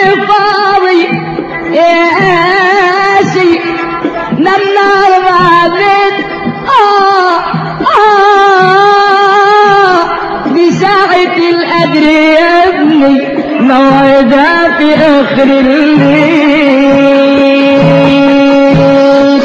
فاضي يا قاسي نمنا بعدين بساعة القدر يا ابني موعدها في اخر الليل.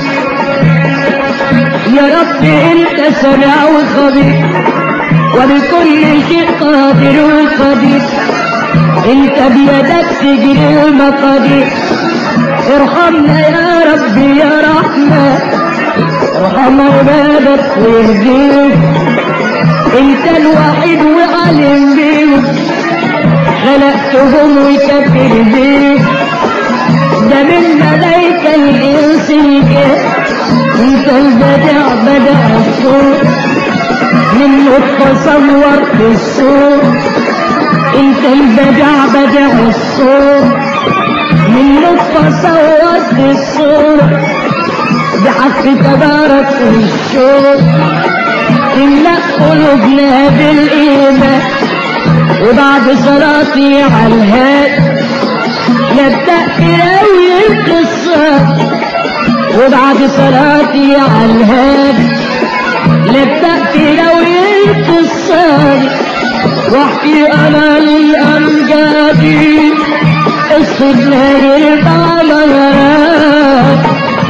يا رب انت سميع وخبير وبكل شيء قادر وقدير، انت بيدك تجري المقادير. ارحمنا يا رب يا رحمن، ارحم عبادك واهديهم، انت الوحيد وعلم بيهم، خلقتهم وكبر بيهم. ده من ملايكة الانس الجاه، انت البدع بدع الصوت، من نطفة صورت الصوت، انت البدع بدع الصوت، من نطفة صورت الصوت. بحق تبارك الشوق تملأ قلوبنا بالإيمان، وبعد صلاتي على الهاد نبدأ نروي القصة، وبعد صلاتي على الهاد نبدأ نروي القصة، واحكي أنا للأمجاد قصة نهر البعمرات.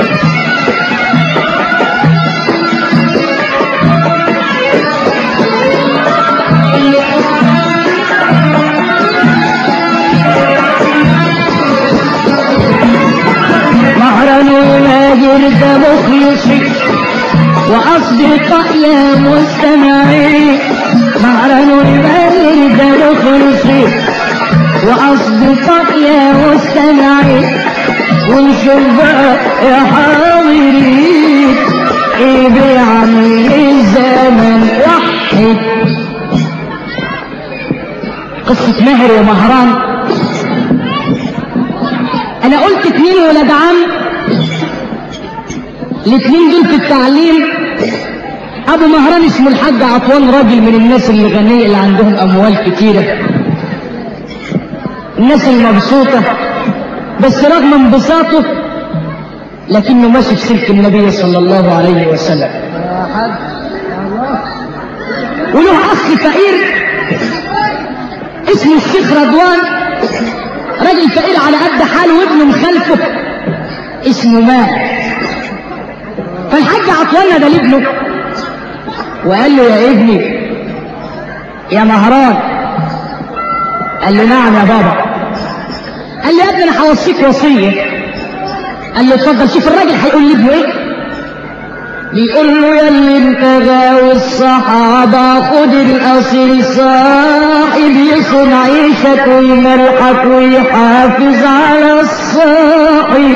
مهرا وماجر ده مخلصي وأصدقاء يا مستمعين، مهرا وماجر ده مخلصي وأصدقاء يا مستمعين. ونشوف بقى يا حاضرين ايه بيعمل الزمن وحد. قصة ماهر ومهران، انا قلت 2 ولاد عم، الاثنين دول في التعليم. ابو مهران اسمه الحاج عطوان، راجل من الناس اللي غنية اللي عندهم اموال كتيرة، الناس المبسوطة، بس رغم انبساطه لكنه ماشي في سلك النبي صلى الله عليه وسلم. وله اخ فقير اسمه الشيخ رضوان، راجل فقير على قد حاله، وابنه مخلفه اسمه ماهر. فالحاج عطوان ده لابنه وقال له يا ابني يا مهران. قال له نعم يا بابا. قال له يا ابني انا هوصيك وصيه. قال له اتفضل. شوف الراجل هيقول لابنه ايه. بيقول له يا اللي انت غاوي الصحابه خد الاصيل صاحب يصون عيشك ويمرحك ويحافظ على الصاحب.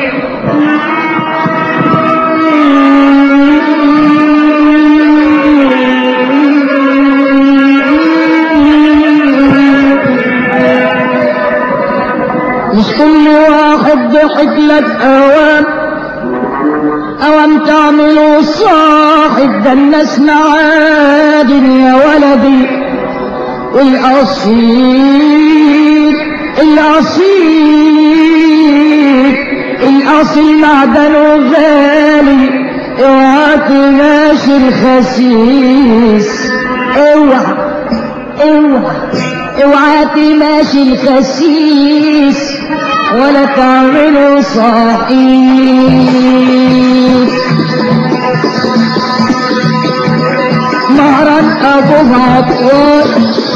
مش كل واحد ضحك لك اوام تعملوا صاحب، ده الناس معادن يا ولدي. والاصيل الاصيل الاصيل معدنه غالي، اوعى تماشي الخسيس، اوعى اوعى اوعى تماشي الخسيس ولا تعملوا صحيح. مهران ابو عطوان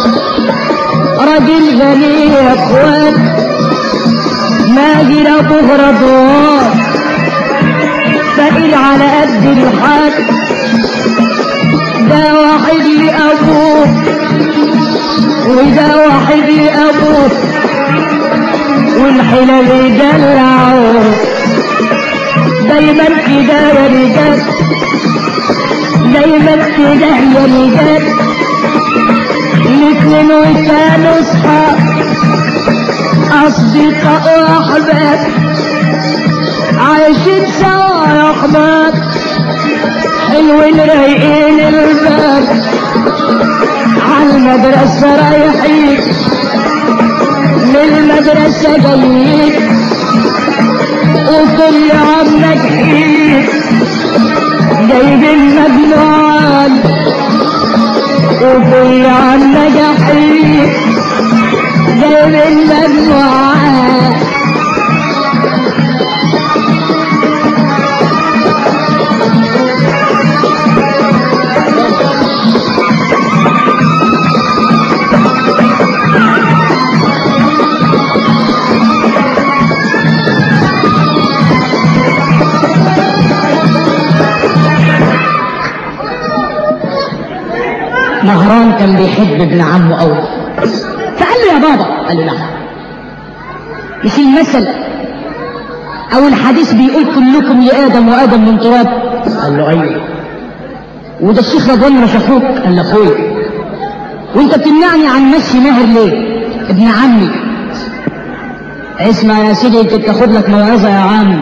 راجل غني يا اخوان، ماجر ابو رضوان فقير على قد الحال. ده واحد لابوه وده واحد لابوه، والحلال يدلعوه دايما كده يا رجال، دايما كده يا رجال. الاتنين كانوا صحاب اصدقاء واحباب، عايشين سوا يا احباب، حلوين رايقين الباب، عالمدرسة رايحين المدرسة جايين وكل عام ناجحين جايبين مجموعات وكل عام ناجحين جايبين مجموعات مهران كان بيحب ابن عمه قوي، فقال له يا بابا، قال له نعم، مش المثل او الحديث بيقول كلكم لآدم وآدم من تراب؟ قال له ايوه. وده الشيخ رضوان مش اخوك؟ قال له اخويا. وانت بتمنعني عن مشي ماهر ليه؟ ابن عمي. اسمع يا سيدي، انت بتاخد لك موعظه يا عم.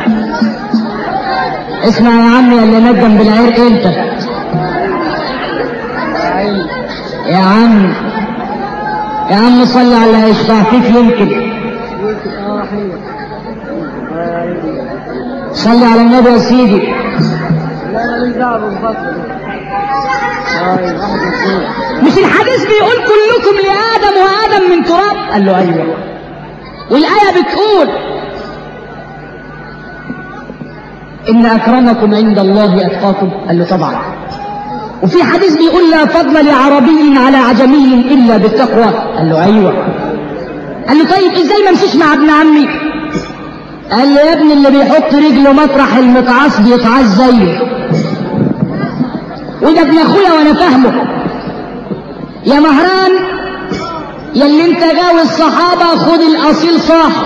اسمع يا عمي اللي ندم بالعرق انت يا عم. يا عم صلي على اللي هيشفع فيك يمكن. صلي على النبي يا سيدي. مش الحديث بيقول كلكم لآدم وآدم من تراب؟ قال له ايوه. والآية بتقول إن أكرمكم عند الله أتقاكم؟ قال له طبعا. وفي حديث بيقول لا فضل لعربي على عجمي إلا بالتقوى؟ قال له أيوة. قال له طيب إزاي ما امشيش مع ابن عمي؟ قال له يا ابني اللي بيحط رجله مطرح المقعاص بيتعاص زيه، وده ابن أخويا وأنا فاهمه. يا مهران ياللي انت جاوي الصحابة، خد الأصيل صاحب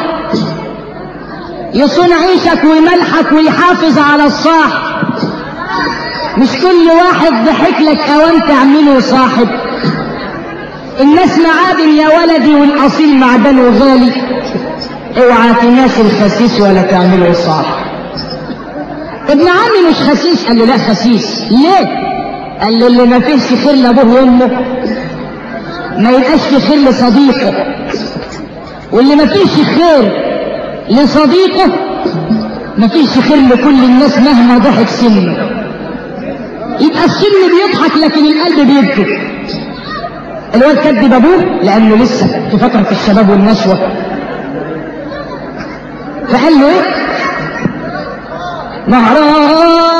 يصون عيشك ويملحك ويحافظ على الصاحب، مش كل واحد ضحك لك اوان تعمله صاحب. الناس معادن يا ولدي والأصيل معدنه غالي، اوعى تناسي الخسيس ولا تعمله صاحب. ابن عمي مش خسيس؟ قال له لا خسيس. ليه؟ قال له اللي ما فيهش خير لابوه وامه ما يبقاش في خير لصديقه، واللي ما فيش خير لصديقه ما فيش خير لكل الناس مهما ضحك سنه. يبقى السن بيضحك لكن القلب بيبكي. الواد كدب ابوه لانه لسه في فتره الشباب والنشوه، فقال له ايه؟ مهران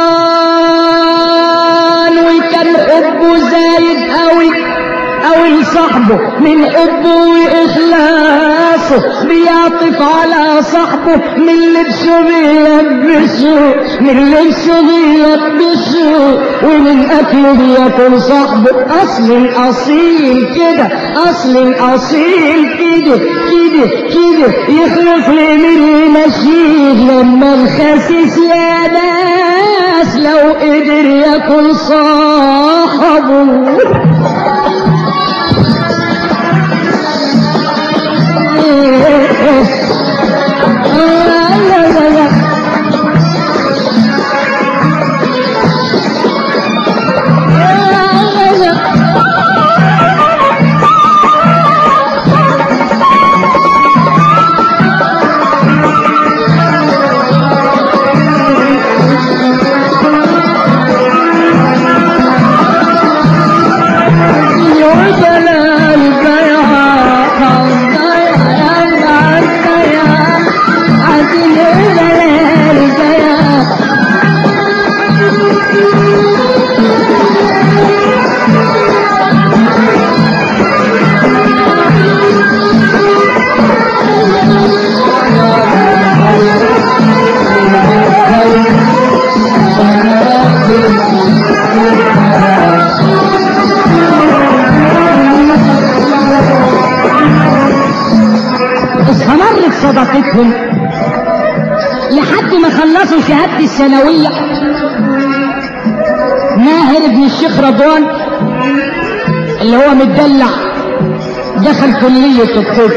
وكان حبه زايد قوي أو صاحبه، من حبه وإخلاصه بيعطف على صاحبه، من لبسه بيلبسه، من لبسه بيلبسه، ومن أكله بياكل صاحبه. أصل أصيل كده، أصل أصيل كده كده كده، يخلف لمن يمشيه. لما الخسيس يا ناس لو قدر ياكل صاحبه صداقتهم لحد ما خلصوا شهادة الثانوية. ماهر ابن الشيخ رضوان اللي هو متدلع دخل كلية الطب،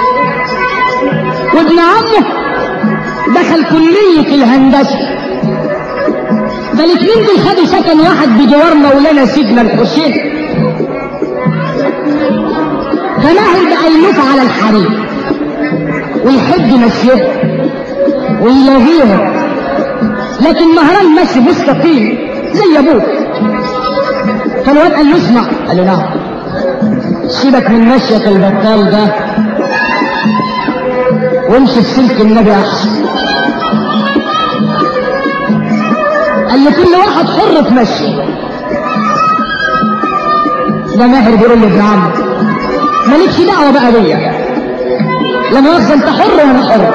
وابن عمه دخل كلية الهندسة. فالاتنين دول خدوا سكن واحد بجوار مولانا سيدنا الحسين. فماهر بقى يموت على الحريم، ويحب مشيه ويلاغيها، لكن مهران ماشي مستقيم زي ابوه. فالواد قال له اسمع، قال له نعم، سيبك من مشيك البطال ده وامشي في سلك النبي احسن. قال له كل واحد حر في مشي. ده ماهر بيقول له ابن عمي مالكش دعوه بقى بيا، لما يخزن انت حر وانا حر.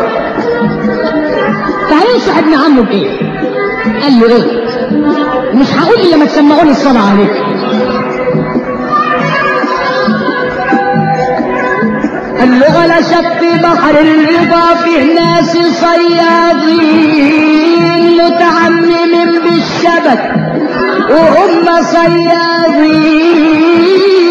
فهينصح ابن عمه بايه؟ قال له ايه؟ مش هقول الا لما تسمعوني الصلاه عليك. قال له غلشت في بحر الرضا فيه ناس صيادين متعممين بالشبك وهم صيادين،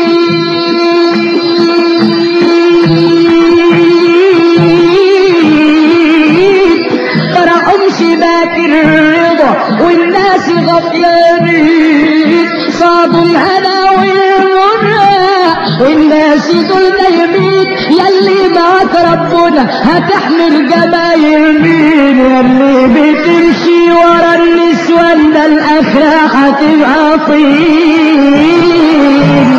طرحهم شباك الرضا والناس غفلانين، صابوا الهنا والمنى والناس دول نايمين. ياللي معاك ربنا هتحمل جمايل مين؟ ياللي بتمشي ورا النسوان ده الاخره هتبقى طين.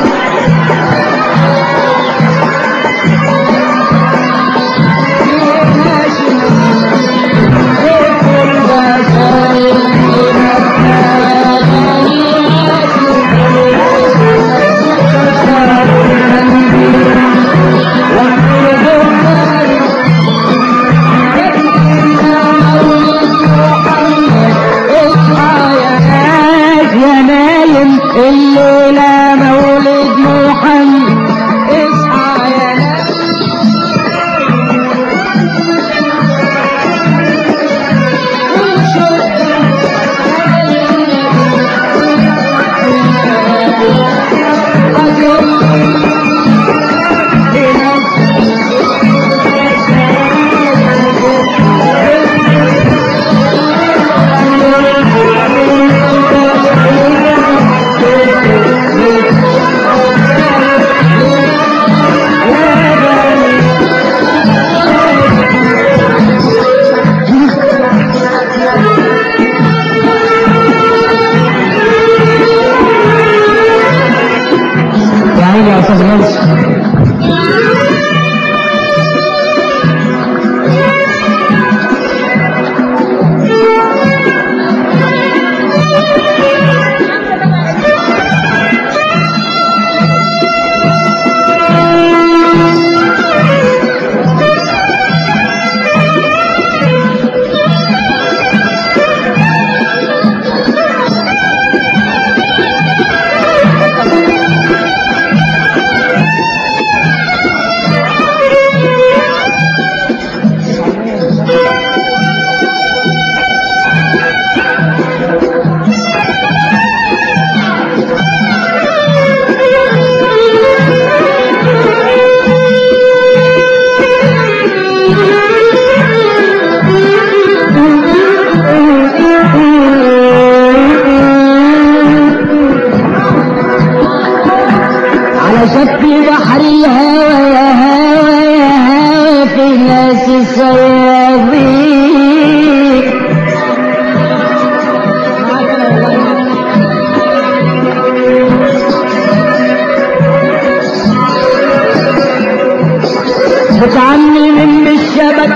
الليلة مولد محمد اصحى يا متعممين بالشبك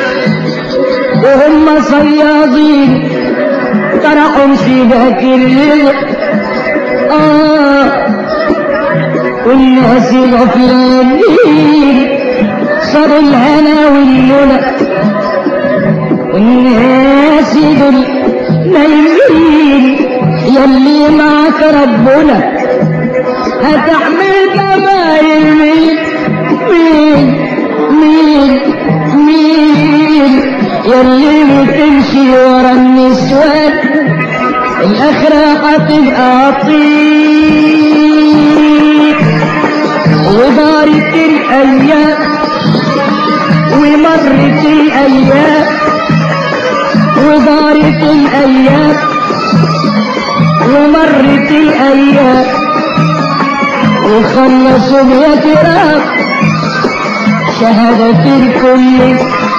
وهم صيادين طرحهم شباك الرضا والناس غفلانين صاروا الهنا والمنى والناس دول نايمين. ياللي معك ربنا هتحمل جمايل مين مين مين مين؟ ياللي بتمشي ورا النسوان الاخره هتبقى طين. ودارت الايام ومرت الايام ودارت الايام ومرت الايام وخلصوا يا كرام شهادة في الكل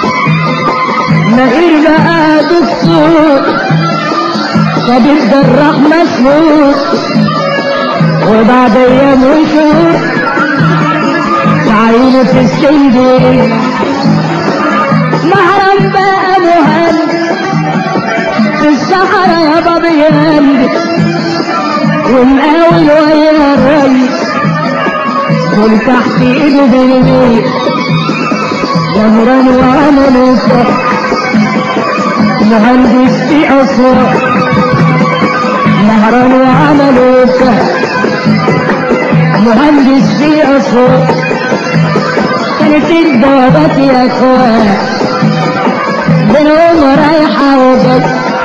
ماهر بقى دكتور طبيب جراح مسموح وبعد ايام وشهور تعينه في اسكندريه مهرم بقى مهندس في الصحراء يا بابا يهندس ومقاول ويا الريس كل تحت ايده بالبيت جمران وعمل صح مهندس في اسوان مهران وعمل صح مهندس في اسوان كانت البابات يا اخوان بنقوم رايحه وبس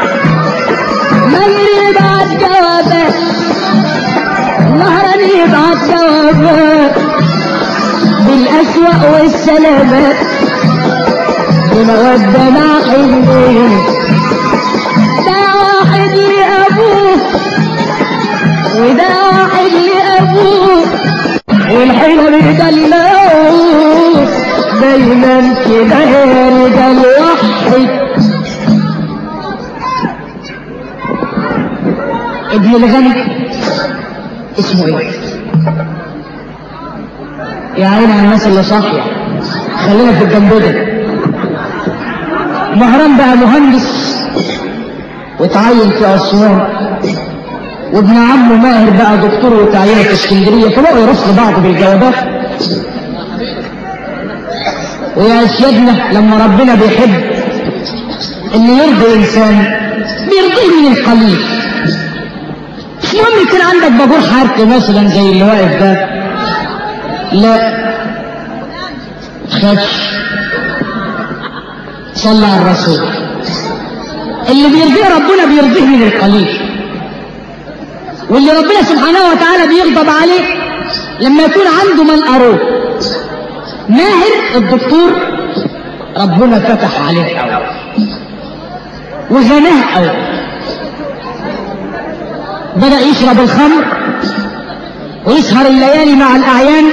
مجري يبعت جوابات مهران يبعت جوابات بالاسواق والسلامات بمودة مع حلمين ده واحد لأبوه وده واحد لأبوه والحلم يدلعوه دايما كده يا رجال وحي ابن الغني اسمه ايه؟ يا عيني على الناس اللي صاحيه خلينا في الجنب ده. مهران بقى مهندس وتعين في اسوان وابن عمه ماهر بقى دكتور وتعين في اسكندريه فبقوا يرسلوا بعض بالجوابات. ويا سيدنا لما ربنا بيحب ان يرضي انسان بيرضيه من القليل. مش مهم يكون عندك بابور حرق مثلا زي اللي واقف ده، لا تخافش، صلى على الرسول. اللي بيرضيه ربنا بيرضيه من القليل، واللي ربنا سبحانه وتعالى بيغضب عليه لما يكون عنده من أروه. ماهر الدكتور ربنا فتح عليه أول وغناه أول، بدأ يشرب الخمر ويسهر الليالي مع الأعيان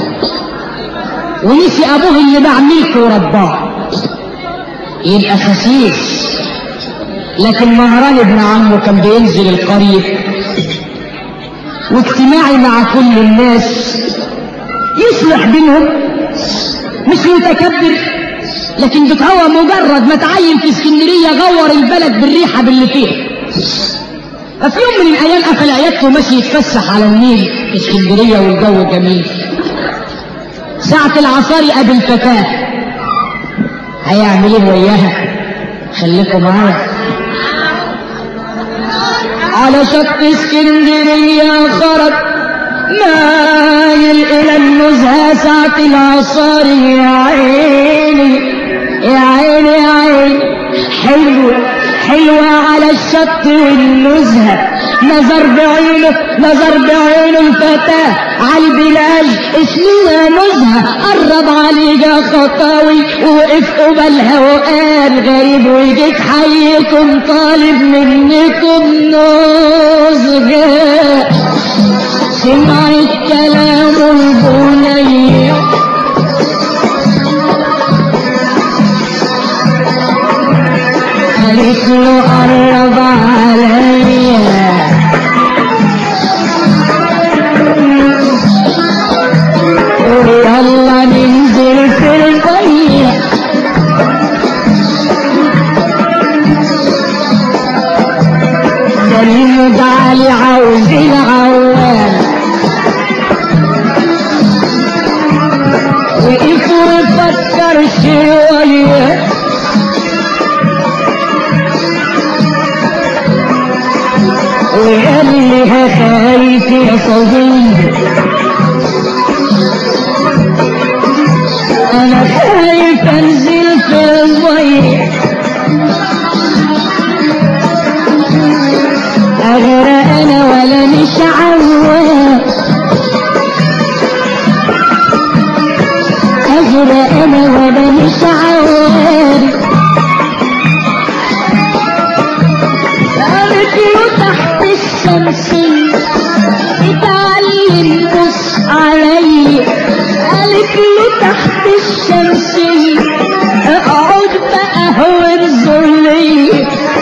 ونسي أبوه اللي باع ملكه ورباه. يبقى خسيس. لكن مهران ابن عمه كان بينزل القرية واجتماعي مع كل الناس، يصلح بينهم، مش متكبر. لكن هو مجرد ما تعين في اسكندرية غور البلد بالريحة باللي فيها. ففي يوم من الأيام قفل عيادته وماشي يتفسح على النيل في اسكندرية والجو جميل. ساعة العصار يقابل فتاة، هيعمل ايه وياها؟ خليكم معايا. على شط اسكندرية خرج مايل الى النزهة ساعة العصار. يا عيني يا عيني يا عيني، حلوة حلوة على الشط والنزهة. نظر بعينه الفتاة على البلاد اسمها نزهة. قرب عليها خطاوي ووقف قبالها وقال غريب وجيت حيكم طالب منكم نزهة. سمعت كلام البنية قالت له قرب عليا يلا ننزل في المية. كريم تعالي عاوز العوال وقف وفكر شوية وقال لي خايف يا صديقي، انا خايف انزل في المية اغرق انا ولا مش عوام، اغرق انا ولا مش عوام. قالت له تحت الشمس تعال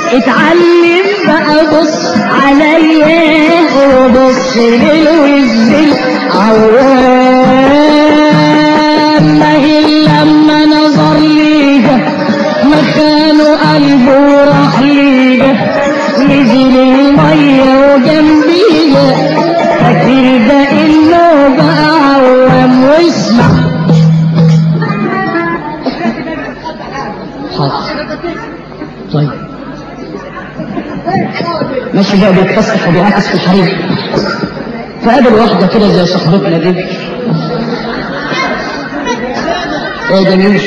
اتعلم بقى بص عليا وبص للوزن عوام ما هي لما نظر ليها مكانه قلبه راح ليها نزل المية وجنبيها فاكر ده انه بقى عوام واسمع حاضر طيب ماشي بقى بيتفسح وبيعكس في الحريق فقابل واحدة كده زي صاحبتنا دي ايه ده مين؟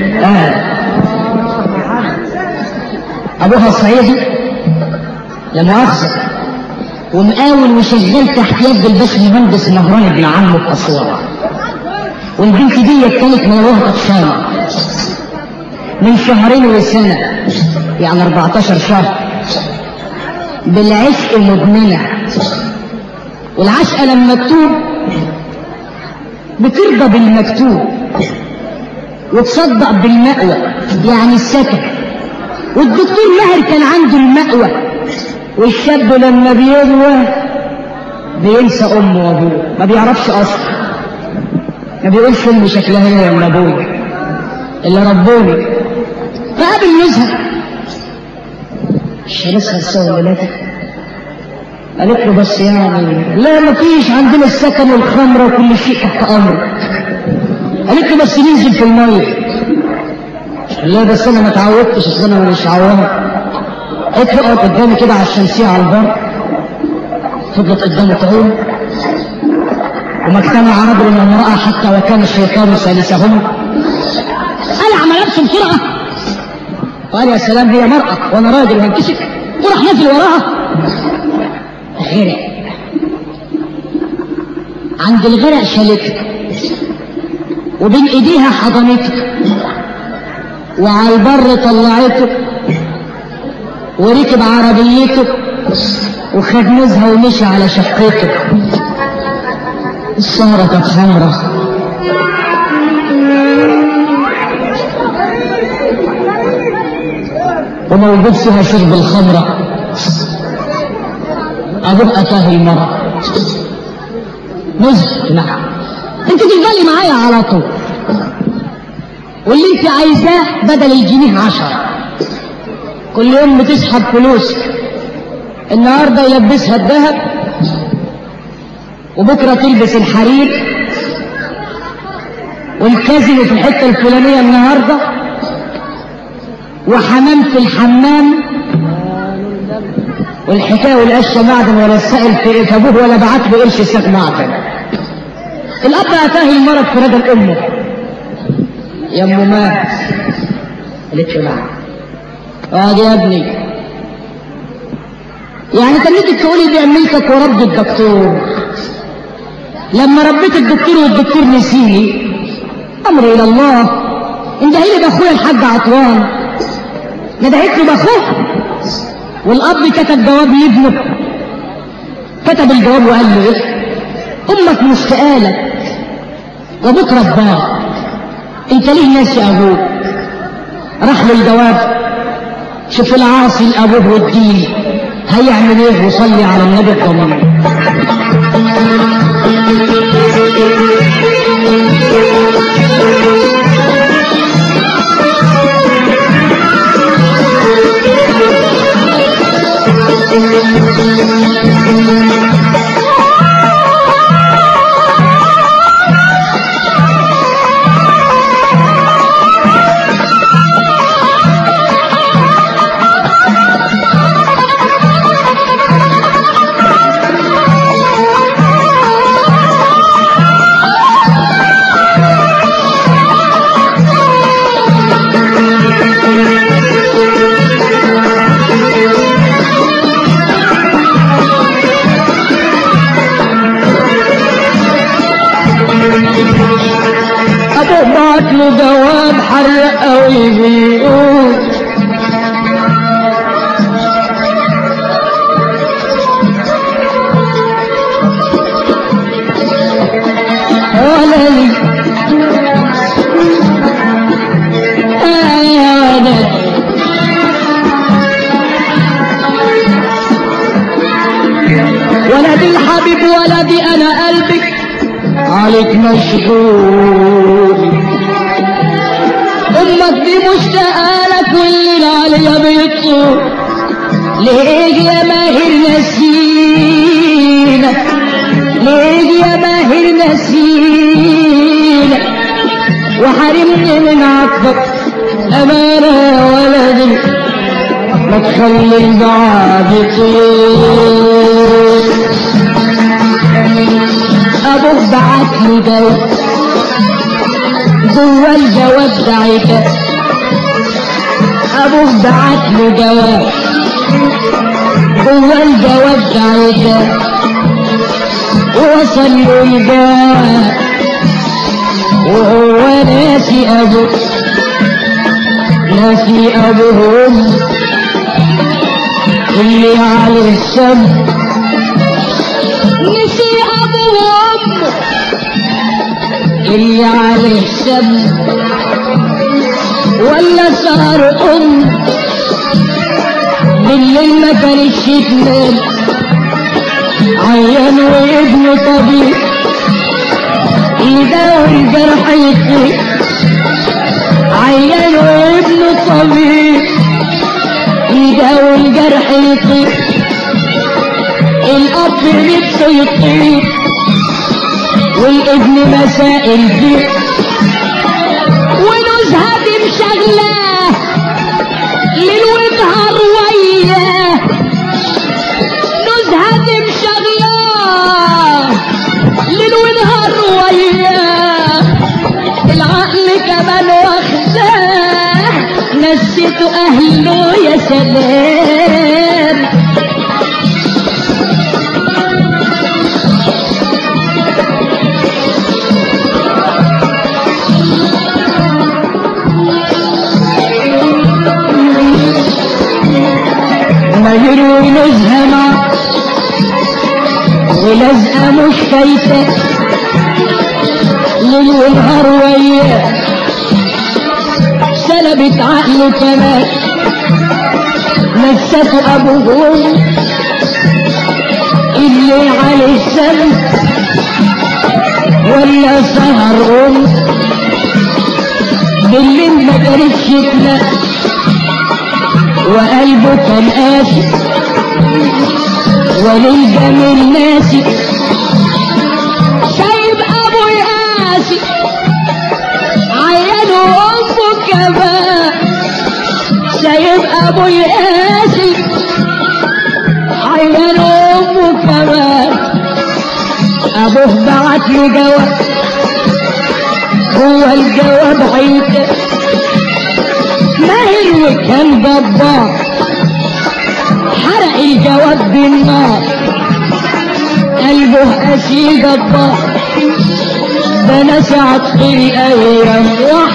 ابوها صعيدي لا مؤاخذة ومقاول وشغال تحت يد الباشمهندس مهران ابن عمه في اسوان والبنت دي كانت منوهة طفشانة من شهرين وسنة يعني 14 شهر بالعشق مدمنة والعشقة لما تتوب بترضى بالمكتوب وتصدق بالمأوى يعني السكن والدكتور ماهر كان عنده المأوى والشاب لما بيغوى بينسى امه وابوه ما بيعرفش اصلا ما بيقولش امي شكلها ايه ولا ابوي اللي ربوني فقابل نزهة مش لسه السوى ولادك قالت له بس يعني لا مفيش عندنا السكن والخمرة وكل شيء تحت امرك قالت له بس ننزل في المية لا بس انا ما اتعودتش اصل انا مش عوامة قالت له اقعد قدامي كده على الشمسية على البر فضلت قدامه تعوم وما اجتمع رجل وامرأة حتى وكان الشيطان ثالثهما قلع ملابسه بسرعة وقال يا سلام هي مرأة وانا راجل وهنكشف وراح نازل وراها غرق عند الغرق شالته وبين ايديها حضنته وعلى البر طلعته وركب عربيته وخد نزهة ومشي على شقته السهرة كانت حمرة وموجود فيها شرب الخمرة أبوه أتاه المرأة نزهة نعم انت تفضلي معايا على طول واللي انت عايزاه بدل الجنيه 10 كل يوم بتسحب فلوسك النهارده يلبسها الذهب وبكره تلبس الحرير والكازينو في الحته الفلانيه النهارده وحمام في الحمام والحكايه والقشه معدن ولا السائل في ابوه ولا بعت له قرش ساق معدن. الاب اتاه المرض في رجل امه يا ام مات قالت له نعم اقعد يا ابني يعني تنيتك تقولي دي امنتك ورب الدكتور لما ربيت الدكتور والدكتور نسيني امر الى الله اندهي لي باخويا الحاج عطوان ندهيت له باخوه والاب كتب جواب لابنه كتب الجواب وقال له ايه امك مشتاقالك وابوك رباك انت ليه ناسي ابوك راح له الجواب شوف العاصي لابوه والدين هيعمل ايه وصلي على النبي الضمير حبيب ولدي انا قلبي عليك مشغول، امك دي مشتاقالك والليل عليا بيطول، ليه يا ماهر نسينك، ليه يا ماهر نسينك وحرمني من عطفك، امانه يا ولدي ما تخلي البعد يطول. ابوك بعتلي جواب جوا الجواب ده عتاب، ابوك بعتلي جواب جوا الجواب ده عتاب، ووصل له الجواب وهو ناسي ابوه، ناسي ابوهم اللي على السم، نسي ابوهم اللي على السم، ولا صار بالليل ما كانش تنام، عيان وابنه طبيب يداوي الجرح يطيب، عيان وابنه طبيب يداوي الجرح يطيب، الاب نفسه يطيب والابن مسائل فيه، ونزهة دي مشغلاه ليل ونهار وياه، نزهة دي مشغلاه ليل ونهار وياه، العقل كمان واخداه نسيته اهله يا سلام. ماهر ونزهة مع ولازقة مش فايتة ليل ونهار وياه، سلبت عقله كمان نسته ابوهم اللي على السم، ولا سهر بالليل ما كانتش تنام، وقلبه كان قاسي وللجميل ناسي، سايب ابوه يقاسي عيانه وامه كمان، سايب ابوه يقاسي عيانه وامه كمان، ابوه بعتله جواب هو الجواب عيته ماهر وكان جبار، حرق الجواب بالنار، قلبه قاسي جبار، ده نسى عطف الايام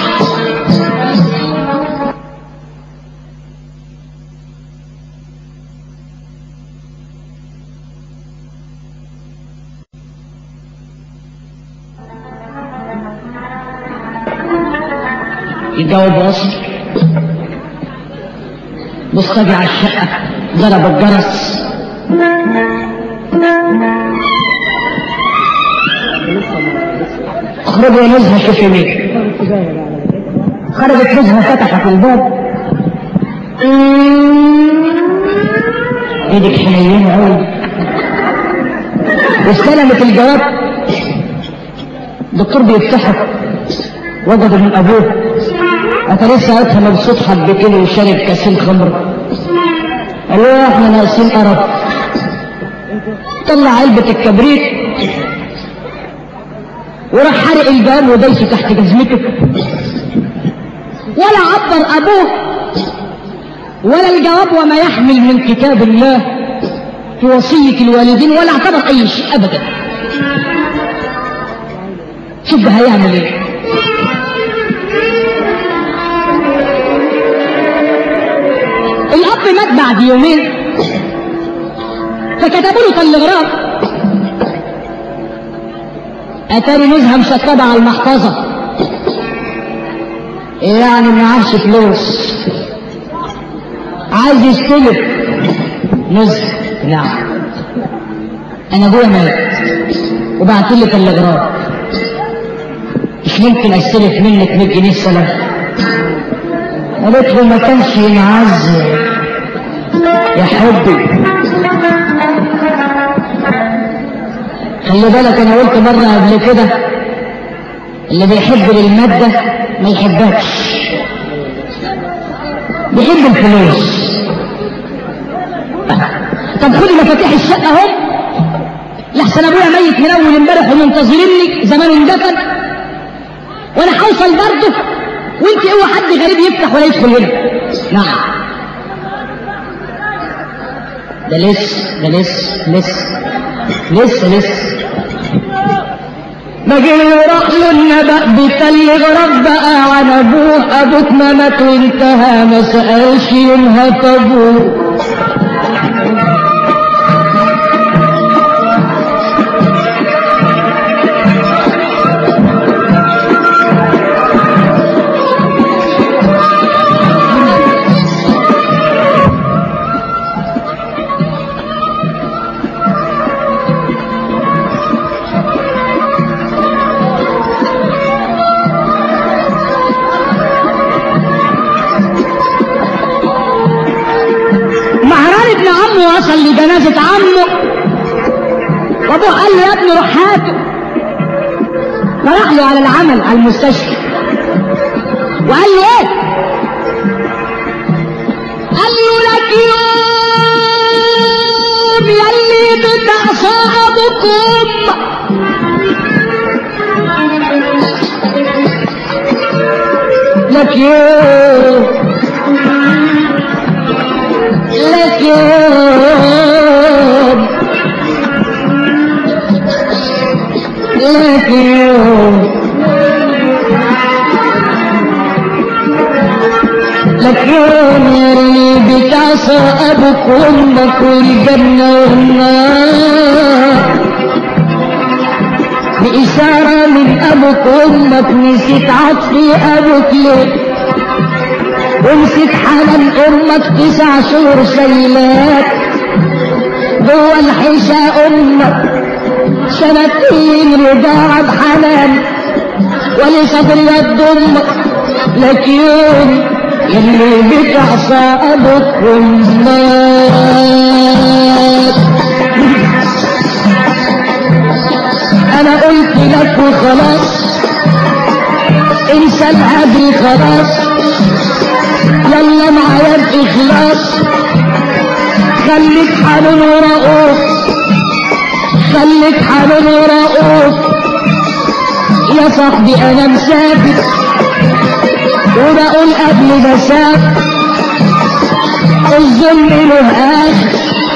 الجواب واصل، مصطفى على الشقة ضرب الجرس، اخرجوا يا نزهة شوفي مين. خرجت نزهة فتحت الباب، ايدك حنينة قوي، واستلمت الجواب. الدكتور بيفتحه وجد من ابوه اتاريه ساعتها مبسوط حبتين وشارب كاسين خمر، قال له احنا ناقصين قرف، طلع علبة الكبريت وراح حرق الجواب ودايسه تحت جزمته، ولا عبر ابوه ولا الجواب وما يحمل من كتاب الله في وصية الوالدين، ولا اعتبر اي شيء ابدا. شوف ده هيعمل ايه. الاب مات بعد يومين، فكتبوا له تلغراف، اتاري نزهة مشطبة على المحفظة، يعني معاش فلوس، عايز يستلف. نزهة نعم. انا ابويا مات وبعت لي تلغراف، مش ممكن استلف منك 100 جنيه سلام؟ قالت له ما كانش ينعز يا حبي. خلي بالك انا قلت مره قبل كده اللي بيحب للماده ما يحبكش، بيحب الفلوس. طب خدي مفاتيح الشقه اهو، لحسن ابويا ميت من اول امبارح ومنتظريني، زمان اندفن وانا هوصل برضه، وانت اوعى حد غريب يفتح ولا يدخل هنا. نعم ده لسه بقي راح له النبأ بتلغ بقى عن ابوه، ابوك ما مات وانتهى ما سألش ينهك ابوه. وصل لجنازة عمه وابوه قال له يا ابني روح هاته، فراح له على العمل على المستشفى وقال له ايه؟ قال له لك يوم يلي بتعصى ابوكم لك يوم لك يوم يلي بتعصى ابوك وامك والجنه والنار، بإشارة من ابوك وامك نسيت عطفي ابوك ليه، ومسك حنان امك 9 شهور شايلاك جوه الحشا، امك سنتين رضاعة بحنان ولصدر يد امك. لك يوم يلي بتعصى ابوك وامك. انا قلت لك وخلاص انسى الهدي خلاص، يلا معايا بإخلاص، خليك حنون ورؤوف، خليك حنون ورؤوف يا صاحبي. انا مسافر وبقول قبل ما اسافر الظلم له اخر،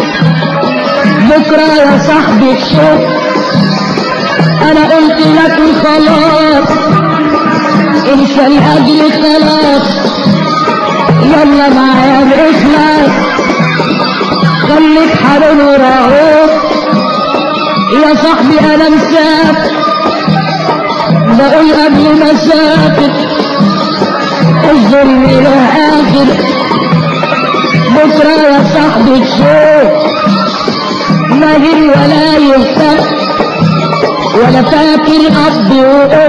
بكره يا صاحبي تشوف. انا قلت لك وخلاص انسى الاجل خلاص، يلا معايا بإخلاص، خليك حنون ورؤوف يا صاحبي. انا مسافر بقول قبل ما اسافر الظلم له اخر، بكره يا صاحبي تشوف. ماهر ولا يهتم ولا فاكر اب وام،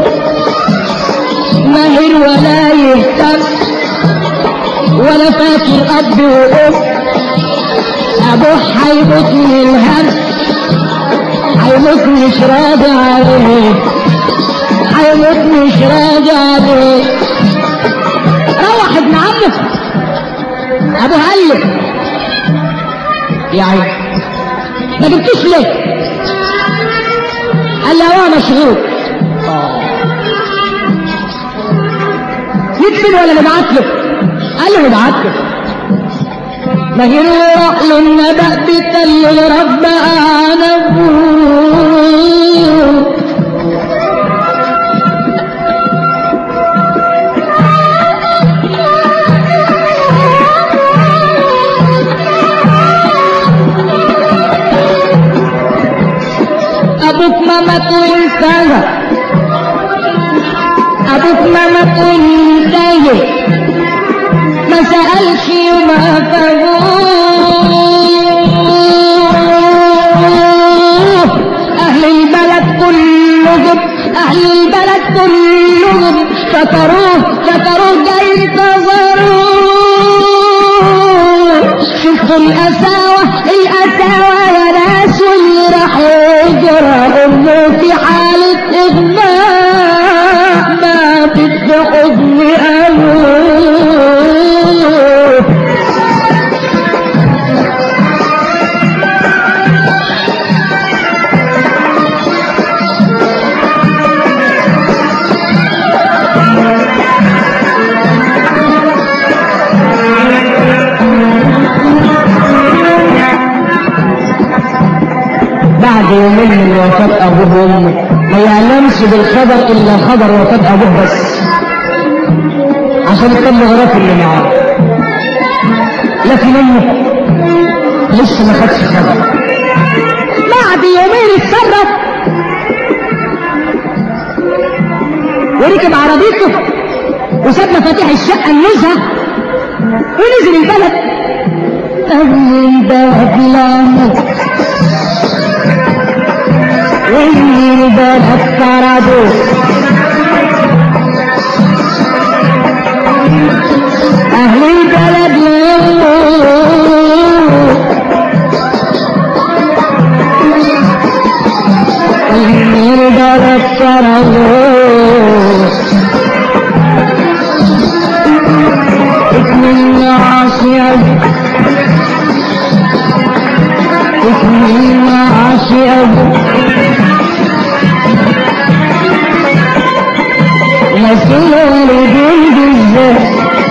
ماهر ولا يهتم ولا فاكر اب وام. ابوه هيموت من الهم، هيموت مش راضي عليه، هيموت مش راضي عليه. روح ابن عمه ابوه قال له يا عيني ما جبتوش ليه؟ قال له هو مشغول. يدفن ولا نبعت له؟ قال له نبعت له. ما هي راح له النبأ بتل رب عن ابوه، ابوك ما مات وانتهى، ابوك ما مات وانتهى ما سألش وما فهموه. القساوة القساوة يا ناس، واللي راح يجرى امه في حالة اغماء ماتت في حضن ابوه. بعد يومين من وفاة أبوه وأمه ما يعلمش بالخبر إلا خبر وفاة أبوه بس، عشان يكون غرف اللي معاه، لكن أمه لسه ما خدش خبر. بعد يومين اتصرف وركب عربيته وساب مفاتيح الشقة النزهة ونزل البلد. أهل البلد لامه واللي البلد طردوه، أهل البلد لاموه واللي البلد طردوه. اتنين عاشق اتنين عاشق مسؤول والدين بالذات،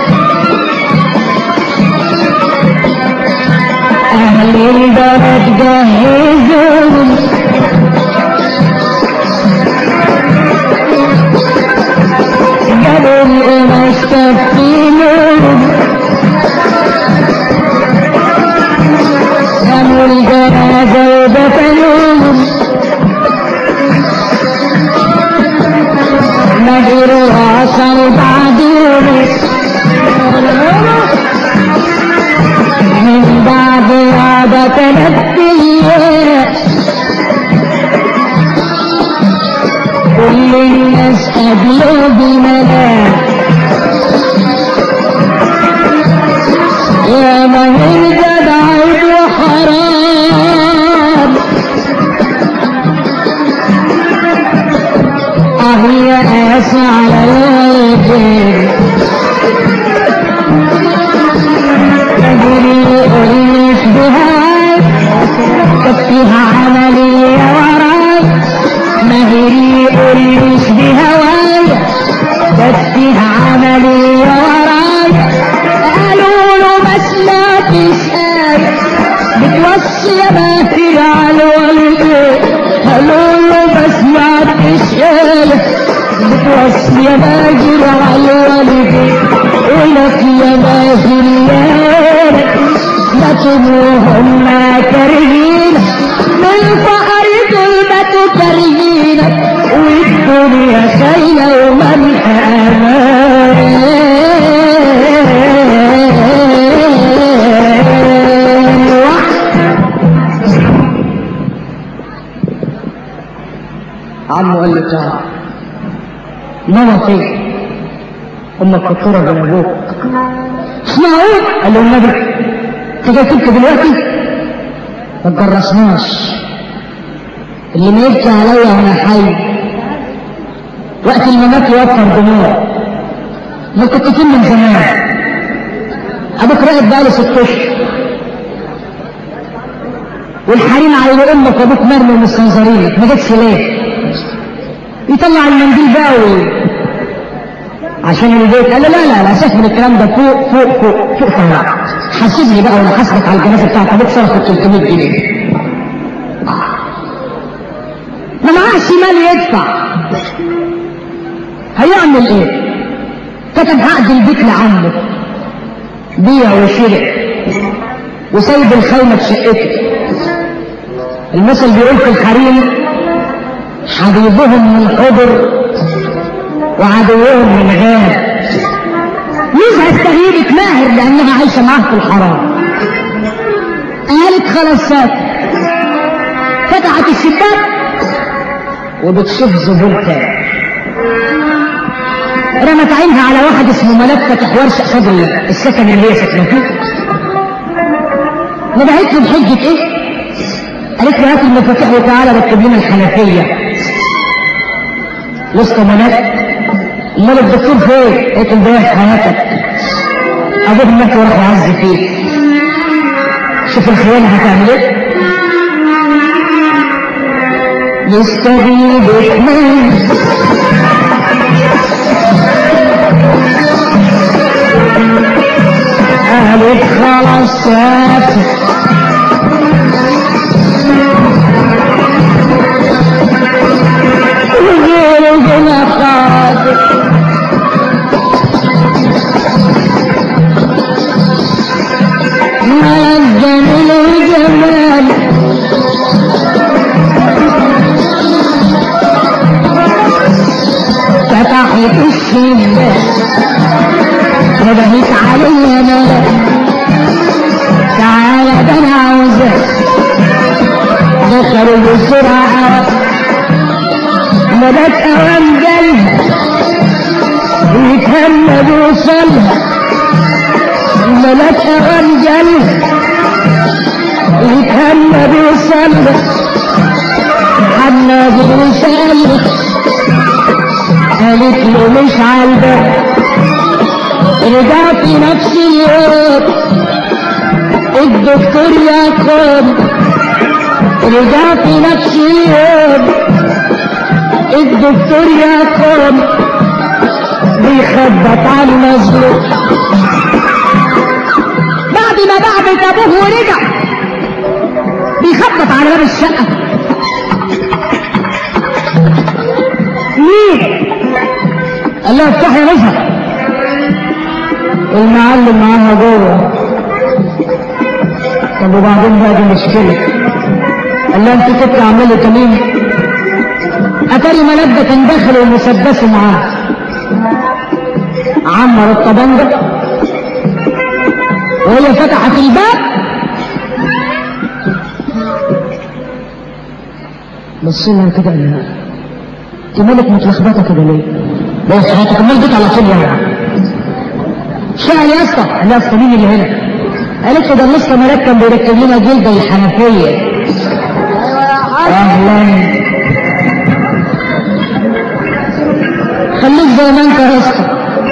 أهل البلد جهزوا جابوا القماش كفينهم، رموا الجنازة ودفنوهم، نجروا عشر بعدهم من بعد عادة 3 أيام. كل الناس قبلوا بمنام يا مهر جدع وحرام، يا قاسي على الوالدين، تجري قريش بهاي كفيها عملية وراي، مهري قريش بهواي كفيها عملية وراي. قالوا له بس لا تسأل بتوصي يا باكر على الوالدين، قالوا له بس ما تسأل بتوصي يا باكر على الوالدين، ولك يا باكر يا لا تبوهم ما كرهين من فقر ظلمة كرهين، والدنيا خيلة وملح أمان. عمه قال له تعالى ماما فين؟ امك كتورة بين ابوك. اسمعوا قال له النبي انت جاي تبكي دلوقتي؟ ما تجرسناش، اللي ما يبكي عليا وانا حي وقت الممات يوفر دموع. ما كنت فين من زمان؟ ابوك راقد بقاله 6 اشهر والحريم على امك وابوك مرمي ومستنظرينك، ما جتش ليه؟ يطلع المنديل بقى عشان البيت. قال له لا سيبك من الكلام ده، فوق فوق فوق فوق طلع، حاسبني بقى وانا حاسبك على الجنازه بتاعت ابوك صرفت 300 جنيه. ما معاش مال يدفع، هيعمل ايه؟ كتب عقد البيت لعمه، بيع وشرع وسايب الخيمه في شقته. المثل بيقول في الحريم حبيبهم من حضر وعدوهم من غاب. نزهة استغيبت ماهر لانها عايشه معاه في الحرام. قالت خلاص ساكت، فتحت الشباك وبتشوف زبون تاني. رمت عينها على واحد اسمه ملاك فتح ورشه قصاد السكن اللي هي ساكنه فيه. ندهت له بحجة ايه؟ قالت له هات المفاتيح وتعالى ركب لنا الحنفية. لسه ملاك؟ امال الدكتور فين؟ قلت له ضيع حياتك. ابوه مات وراح يعز فيك. شوف الخيانة هتعمل ايه؟ يستغيبك من قالت خلاص سافر وغيره ما خاطر ما الجميل والجمال فتحت السنة ندهت علي انا تعالى ده انا عاوزك دخلوا بسرعة مدت اوام قلبها ويتهنى بوصلها مدت اوام قلبها ويتهنى بوصلها حنى وسألها قالت له مش عالبة رجعت نفس اليوم الدكتور ياكل رجعت نفس اليوم الدكتور ياكل بيخبط على المظلوم بعد ما بعبت ابوه ورجع بيخبط على باب الشقة. مين؟ قال لها افتحي يا نزهة. المعلم معاها جوه. طب وبعدين بقى دي مشكلة. قال لها انت كنت عامله تميم. اتاري ملابده كان داخل ومسدس معاه. عمر الطبنجة وهي فتحت الباب بص لها كده قال لها انت مالك متلخبطه كده ليه؟ ليه حياتك امال جيت على طول يعني؟ شقل يا اسطى. قال لها اسطى مين اللي هنا؟ قالت له ده لسه ملاك كان بيركب لنا جلده الحنفيه. اهلا خليك زي ما انت يا اسطى.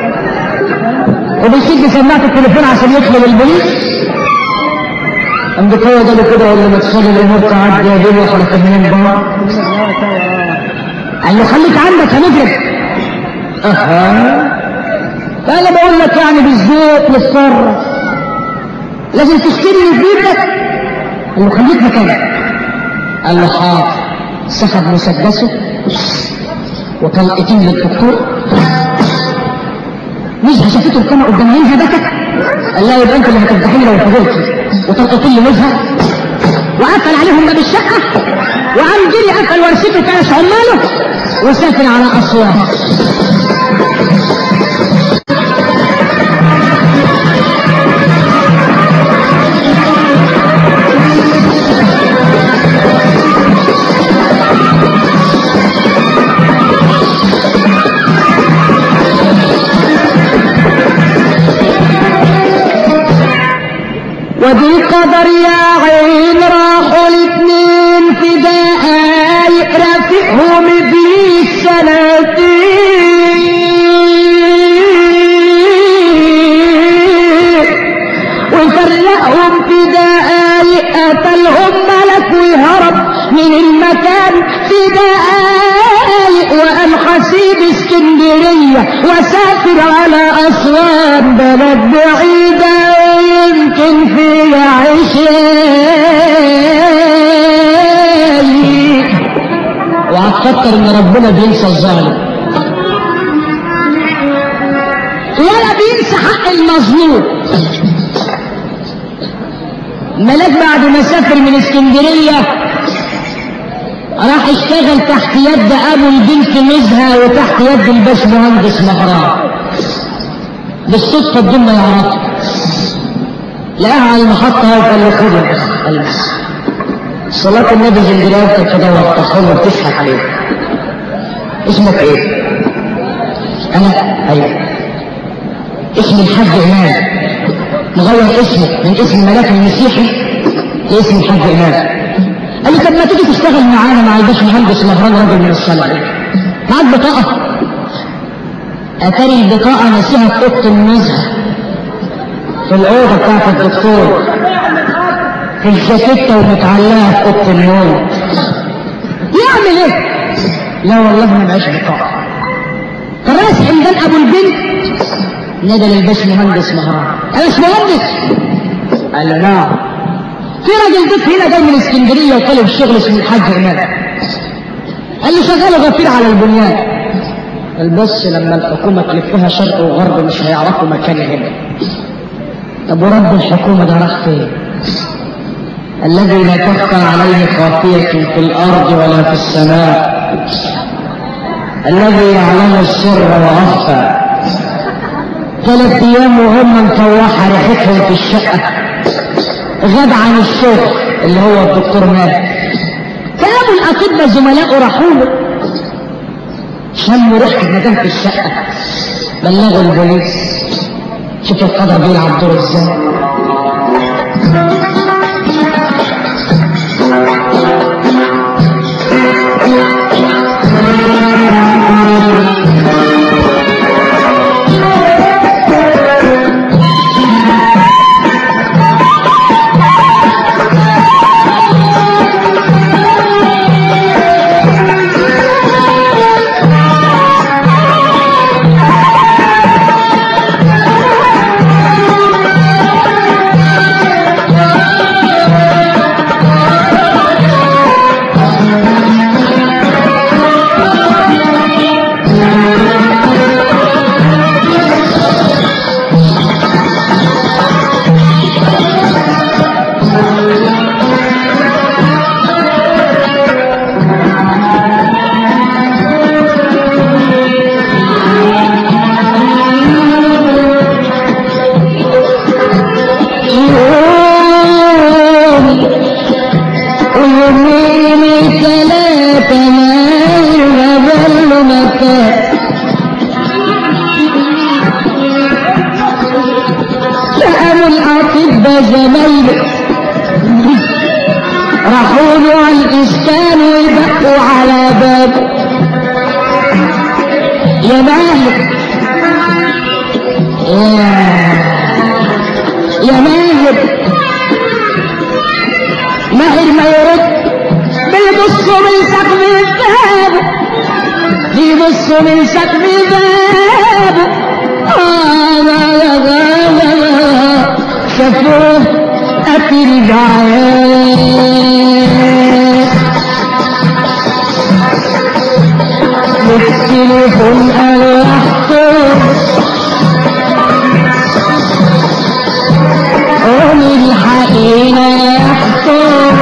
وبيشد سماعه التليفون عشان يدخل البوليس. عندك هو ده كده ولا ما تخلي الامور تعدي يا بيه ولا كمان بقى؟ قال له خليك عندك هنضرب. انا بقول لك يعني بالذوق للصرف لازم تشتري اللي في ايدك. قال له خليك مكانك. قال له حاضر. سحب مسدسه وطلقتين للدكتور. نزهة شافته الكاميرا قدام عينها بكت. قال لها يبقى انت اللي هتفضحيني لو فضلتي. وطلقتين لنزهة وقفل عليهم باب الشقة وقام جري قفل ورثته كاش عماله وسافر على اسوان. ودي قدر يا عين راحوا الاتنين في دقايق رافقهم بيه سنتين وفرقهم في دقايق قتلهم ملك وهرب من المكان في دقايق وقام حسيب اسكندرية وسافر على أسوان بلد بعيدة يمكن فيها عشاي. وهتفكر ان ربنا بينسى الظالم ولا بينسى حق المظلوم. ملاك بعد ما سافر من اسكندرية راح اشتغل تحت يد ابو البنت نزهة وتحت يد الباشمهندس مهران. بالصدفة الدنيا يعرفها لقاها على المحطة وقال له خدها صلاة النبي زنجلاوي كانت تدور تحول وتشحن عليه. اسمك ايه؟ انا ايوه اسمي الحاج امام. نغير اسمك من اسم ملاك المسيحي اسم الحاج إمام. قال لي طب ما تيجي تشتغل معانا مع الباشمهندس مهران راجل من الصناعية، معاك بطاقة؟ أتاري البطاقة ناسيها في أوضة النزهة في الأوضة بتاعت الدكتور، في الجاكيتة ومتعلقة في أوضة النوم. يعمل إيه؟ لا والله ما معيش بطاقة. فالرئيس عمدان أبو البنت نادى للباشمهندس مهران، يا باشمهندس. قال له نعم. في راجل ضيف هنا جاي من اسكندرية وطالب شغل اسمه الحاج إمام. قال لي شغال غفير على البنيان. البص لما الحكومة تلفها شرق وغرب مش هيعرفوا مكان هنا. طب ورب الحكومة ده راح فين؟ الذي لا تخفى عليه خافية في الأرض ولا في السماء، الذي يعلم السر وأخفى. 3 أيام وهم مفوحة ريحتهم في الشقة، غاب عن الشغل اللي هو الدكتور مات. كلاموا الأطباء زملائه راحوا له، شموا ريحة المدام في الشقة، بلغوا البوليس. شوف القدر بيلعب دور ازاي. راحوا له على الإسكان ويبقوا على بابه. يا ماهر يا ماهر، ماهر ما يرد، بيبصوا من سقف بابه، بيبصوا من سقف بابه. شافوه قتل جعان، والتليفون قلحته قوم الحقينا يحته.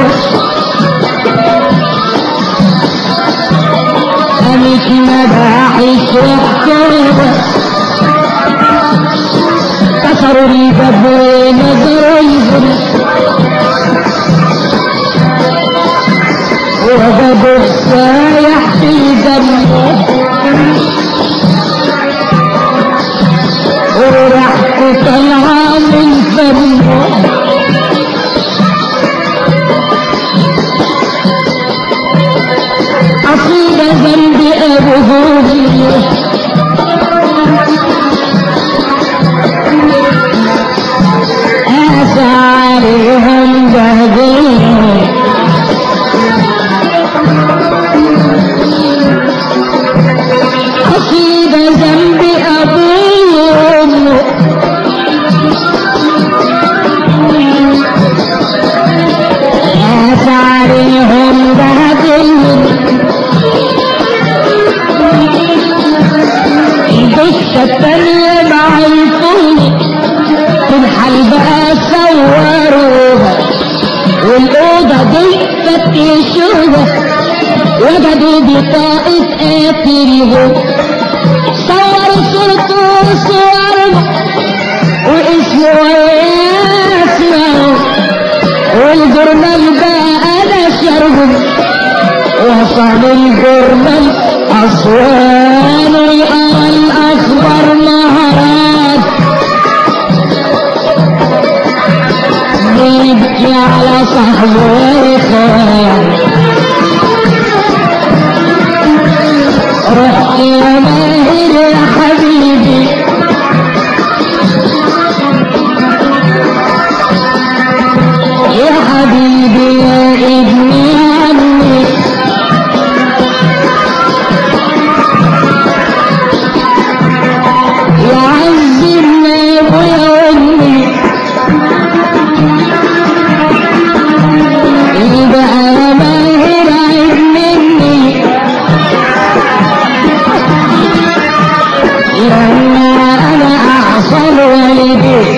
قامت مباحث وحته، كسروا الباب ونزلوا الجرس، وجدوا السايح في دمه، وريحته طالعة من فمه. أصيب ذنب أبوه عليهم بهدلهم، أصيب ذنب أبوهم آس عليهم بهدلهم. الدشة التانية مع الفول في الحال بقى صوروها، والأوضة دي فتشوها، وجدوا بطاقة قاتلهم. صوروا صورته وصورنا واسمه واسمه، والجرنال بقى نشرهم، وصل الجرنال أسوان ويقرا الأخبار مهرات. يبكي على صاحبه ويخاف. رحت يا ماهر يا حبيبي يا حبيبي يا ابني عني، يا عز الناب ويا امي، يبقى يا ماهر عيب مني لما انا اعصر والدي.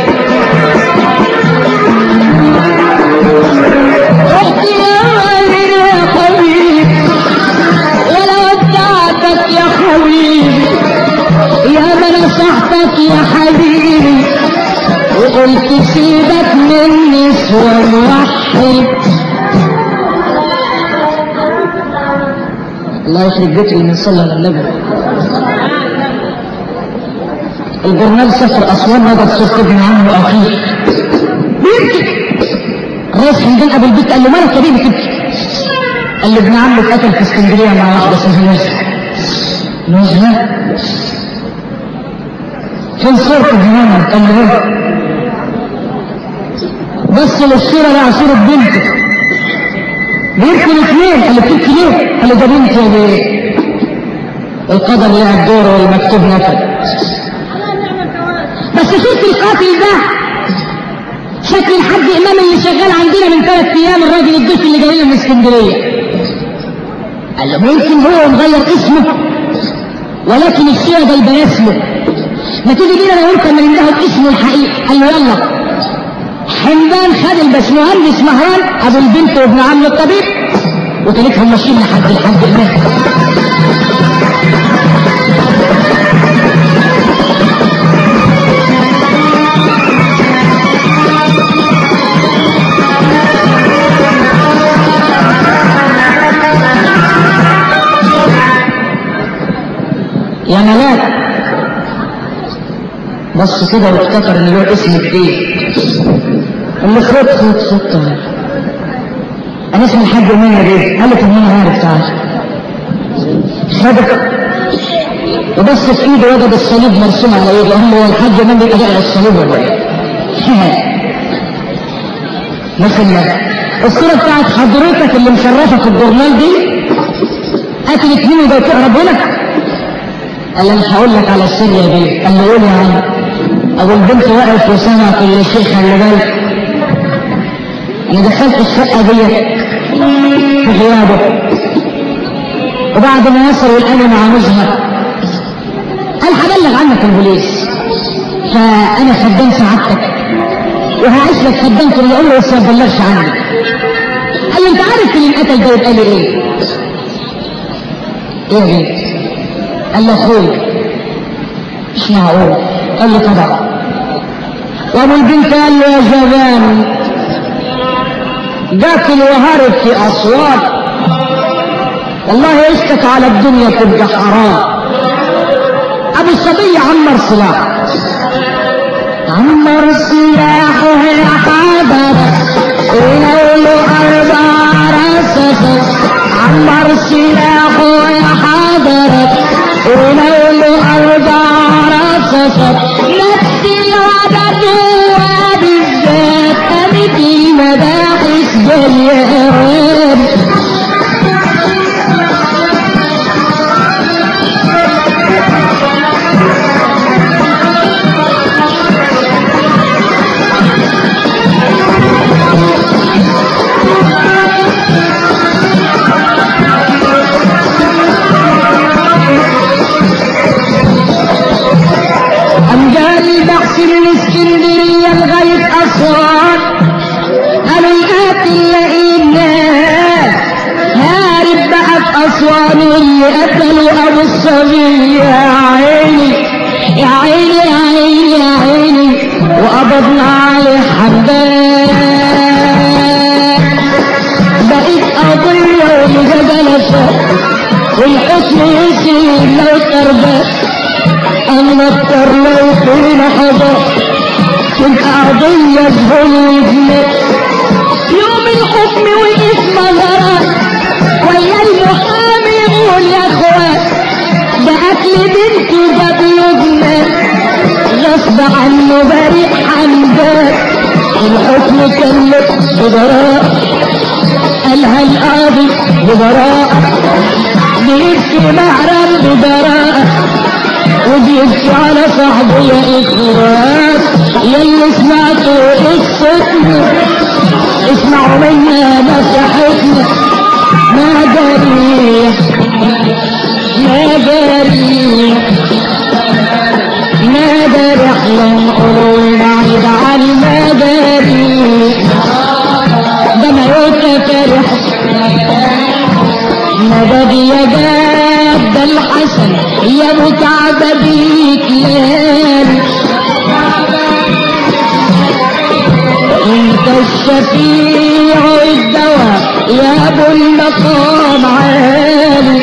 رحت يا ماهر يا حبيبي ولا ودعتك يا حبيبي، يا ما نصحتك يا حبيبي وقلت سيبك من نسوان وحد. الله يخرج بيت اللي من صلى على النبي. الجورنال سافر اسوان نظر صوت ابن عمه واخيه بيبكي. الرئيس حمدان ابو البيت قال له مالك يا بيبي تبكي؟ قال له ابن عمه اتقتل في اسكندريه مع واحده اسمها نزهه. نزهه؟ فين صورة ابن عمه؟ قال له ايه؟ بص للصوره لقى صوره بنته بيبكوا الاثنين. قال له بتبكي ليه؟ قال له ده بنتي يا بيه. القدر لعب دوره والمكتوب نفذ. بس شفت القاتل ده شكل الحاج امام اللي شغال عندنا من 3 ايام، الراجل الضيف اللي جاي من اسكندريه. قال له ممكن هو مغير اسمه ولكن الصوره جايبه اسمه، ما تيجي بينا انا وانت من عنده اسمه الحقيقي. قال له يلا. حمدان خد الباشمهندس مهران ابو البنت وابن عم الطبيب وتلكهم ماشيين لحد الحاج امام. يا ملاك بص كده وافتكر ان له اسم جديد. اللي خط انا اسمي الحاج امام يا بيه. قال له طب ما انا عارف تعال. خدك وبص في ايده وجد الصليب مرسوم على ايده. قال له هو الحاج امام بيبقى جاي على الصليب ولا ايه؟ مثل الصوره بتاعت حضرتك اللي مشرفه في الجورنال دي قتلت مين وجاي تهرب هنا؟ قال له مش هقول لك على السر يا بيه. قال له قول يا عم. ابو البنت واقف وسمع كل شيء. خلي بالك انا دخلت الشقه دي في غيابه وبعد ما وصلوا الان مع نزهه قال هبلغ عنك البوليس، فانا خدام سعادتك وهعيش لك خدام طول العمر بس ما تبلغش عني. قال له انت عارف اللي انقتل ده يبقى لي ايه؟ ايه يا بيه؟ قال له اخوي. مش معقول. قال له طبعا. وابو البنت قال له يا جبان قاتل وهرب في اسوان والله عشتك على الدنيا تبقى حرام. ابو الصبي عمر سلاح عمر سلاحه يا حضر ولو 4 رصاص. عمر سلاحه يا حضر ولو 4 رصاص. نفس العدد وبالذات كانت المباحث جيران. من اسكندرية لغاية أسوان قالوا القاتل لقيناه هارب بقى في أسوان واللي قتلوا أبو الصبي. يا عيني يا عيني يا عيني يا عيني وقبضنا عليه حمدان. بقيت قضية ومجادلة والحسن يسير لو تربت أما اكتر لو فينا حاجة تبقى قضية ظلم. الحكم كلف ببراء قالها القاضي ببراء بيبكي محرم ببراء وبيبكي على صاحبه يا اخوات يلي سمعتوا قصتنا اسمعوا منا نصيحتنا ما جريح ما جريح ما جريح لن قولوا بعيد عن ما جريح ده موت فرح مدد يا جد الحسن يا متعب بيك ليالي انت الشفيع والدواء يا ابو المقام عالي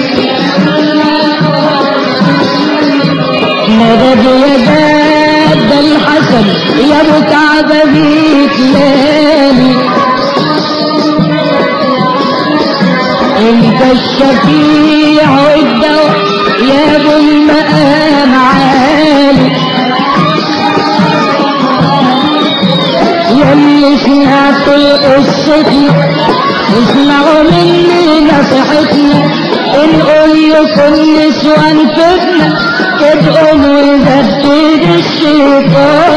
مدد يا جد الحسن يا متعب بيك ليالي انت الشفيع والدواء يا ابو المقام عالي يلي سمعتوا قصتنا اسمعوا مني نصيحتنا نقول لكم نسوان فتنة تبقوا مرتد الشيطان